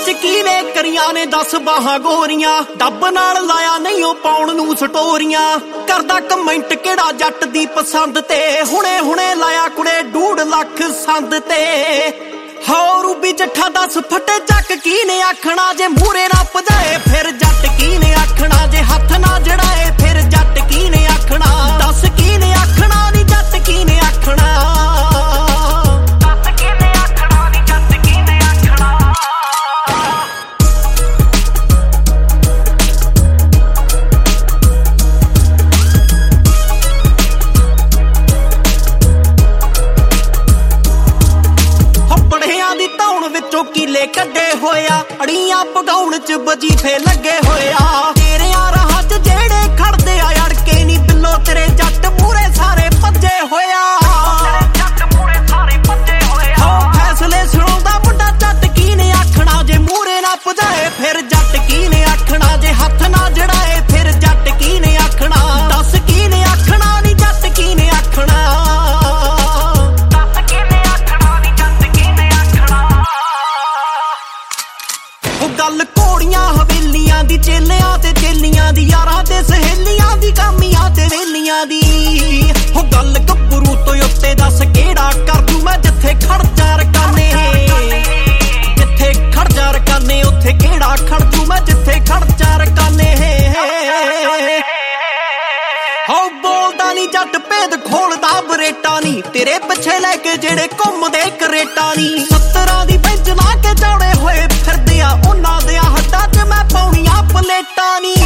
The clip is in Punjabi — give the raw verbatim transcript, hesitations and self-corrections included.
ਚ ਕੀਨੇ ਕਰੀਆਂ ਨੇ ਦਸ ਬਾਹਾਂ ਗੋਰੀਆਂ ਡੱਬ ਨਾਲ ਲਾਇਆ ਨਹੀਂ ਉਹ ਪਾਉਣ ਨੂੰ ਸਟੋਰੀਆਂ ਕਰਦਾ ਕਮੈਂਟ ਕਿਹੜਾ ਜੱਟ ਦੀ ਪਸੰਦ ਤੇ ਹੁਣੇ ਹੁਣੇ ਲਾਇਆ ਕੁੜੇ ਡੂਢ ਲੱਖ ਸੰਦ ਤੇ ਹੋ ਰੂਬੀ ਜੱਠਾ ਦਸ ਫੱਟੇ ਚੱਕ ਕੀਨੇ ਆਖਣਾ ਜੇ ਮੂਰੇ ਨਾ ਭਜਾਏ ਫਿਰ ਜੱਟ ਕੀਨੇ ਆਖਣਾ ਜੇ ਹੱਥ ਨਾ ਜੜਾਏ ਫਿਰ ਜੱਟ ਕੀਨੇ ਆਖਣਾ ਦੱਸ ਕੀਨੇ ਆਖਣਾ ਨੀ ਜੱਟ ਕੀਨੇ ਆਖਣਾ ਵਿੱਚੋਂ ਕੀਲੇ ਕੱਢੇ ਹੋਇਆ ਅੜੀਆਂ ਪਗਾਉਣ ਚ ਵਜੀਫੇ ਲੱਗੇ ਹੋਇਆ ਤੇਰੇ ਆ ਰਾਹ ਚ ਜਿਹੜੇ ਖੜਦੇ ਆ ਅੜਕੇ ਨੀ ਬਿੱਲੋ ਤੇਰੇ ਜੱਟ ਮੂਰੇ ਸਾਰੇ ਭੱਜੇ ਹੋਇਆ ਜੱਟ ਮੂਰੇ ਸਾਰੇ ਭੱਜੇ ਹੋਇਆ ਹੋ ਫੈਸਲੇ ਸੁਣਾਉਂਦਾ ਮੁੰਡਾ ਜੱਟ ਕੀਨੇ ਆਖਣਾ ਜੇ ਮੂਰੇ ਨਾ ਭਜਾਏ ਫਿਰ ਜੱਟ ਕੀਨੇ ਆਖਣਾ ਜੇ ਹੱਥ ਨਾ ਜੜਾਏ ਫਿਰ ਜੱਟ ਕੀਨੇ ਆਖਣਾ ਦੱਸ ਕੀਨੇ ਆਖਣਾ ਨੀ ਜੱਟ ਕੀਨੇ ਆਖਣਾ ਗੱਲ ਘੋੜੀਆਂ ਹਵੇਲੀਆਂ ਦੀ ਚੇਲਿਆਂ ਤੇ ਚੇਲੀਆਂ ਦੀ ਯਾਰਾਂ ਤੇ ਸਹੇਲੀਆਂ ਦੀ ਕਾਮੀਆਂ ਤੇ ਵੇਲੀਆਂ ਦੀ ਹੋ ਗੱਲ ਗੱਭਰੂ ਤੋਂ ਉੱਤੇ ਦੱਸ ਕਿਹੜਾ ਕਰ ਦੂੰ ਮੈਂ ਜਿੱਥੇ ਖੜ ਜਾ ਰਕਾਨੇ ਜਿੱਥੇ ਖੜ ਜਾ ਰਕਾਨੇ ਉੱਥੇ ਕਿਹੜਾ ਖੜ ਦੂੰ ਮੈਂ ਜਿੱਥੇ ਖੜ ਜਾ ਰਕਾਨੇ ਹੋ ਬੋਲਦਾ ਨੀ ਜੱਟ ਭੇਦ ਖੋਲਦਾ ਬਰੇਟਾ ਨੀ ਤੇਰੇ ਪਿੱਛੇ ਲੈ ਕੇ ਜਿਹੜੇ ਘੁੰਮਦੇ ਕਰੇਟਾ ਨੀ ਸੱਤਰਾਂ ਦੀ ਬੈਂਚ ਲਾ ਕੇ ਜੋੜੇ ਹੋਏ ਫਿਰਦੇ ਆ ਉਹਨਾਂ ਦੇ ਹੱਥਾਂ 'ਚ ਮੈਂ ਪਾਉਣੀਆਂ ਪਲੇਟਾਂ ਨੀ